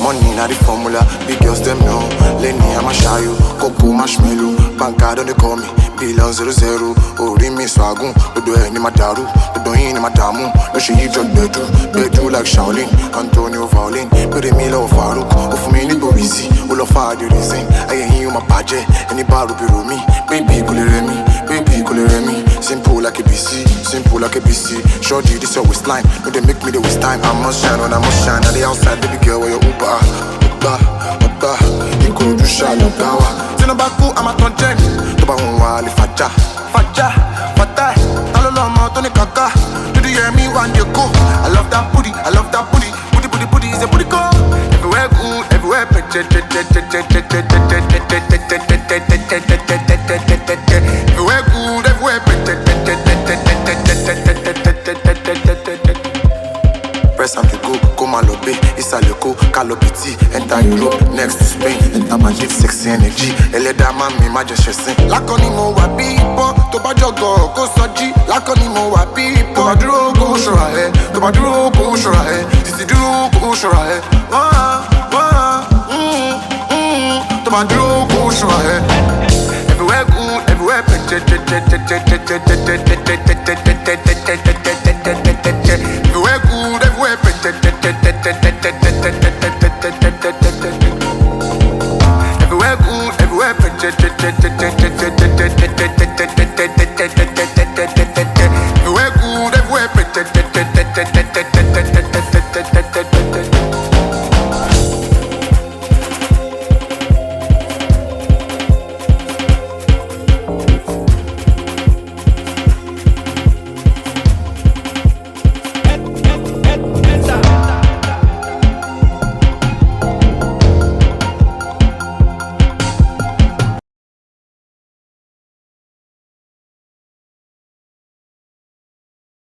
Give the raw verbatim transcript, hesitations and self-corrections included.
Money na the formula, big girls them know. Lenny I'ma shy you, Coco marshmallow. Banka don't they call me, Billion zero zero. Ori mi swagun, Odo any madaru, Odo in madamu. No she eat drug bedu, bedu like Shaolin, Antonio Violin. Pere mi love Farouk, Ofu mi ni Borisi, Ulo fa the reason. I ain't you my paje, any bar be me. Baby kulere mi, baby kulere mi. Simple like a B C, simple like a B C. Shorty this your waistline, no they make me the waste time. I must shine when I must shine. At the outside, baby girl, where you Uber, Uber, Uber. You could do shallow power. Baku, I'm a content. Toba unwali faja, faja, fata. Talolo mo toni kaka. Do you hear me when you go? I love that booty, I love that booty. Booty, booty, booty is a booty go. Everywhere good, everywhere pretty. Everywhere good, everywhere pretty. Press and go, go malobe, Isaleko, Calopiti, enter Europe, next to Spain, enter Madrid, sexy energy, Eleda mami, majesty. Lakoni mo wa bipo, to ba jogo, go soji. Lakoni mo wa bipo, to ba duro, go shora he, to ba duro, go shora he, titi duro, go shora he. Wah, wah, mm, mm, to ba duro, go shora he. Everywhere good, everywhere pretty. Everywhere good, everywhere pretty. Everywhere good, everywhere pretty.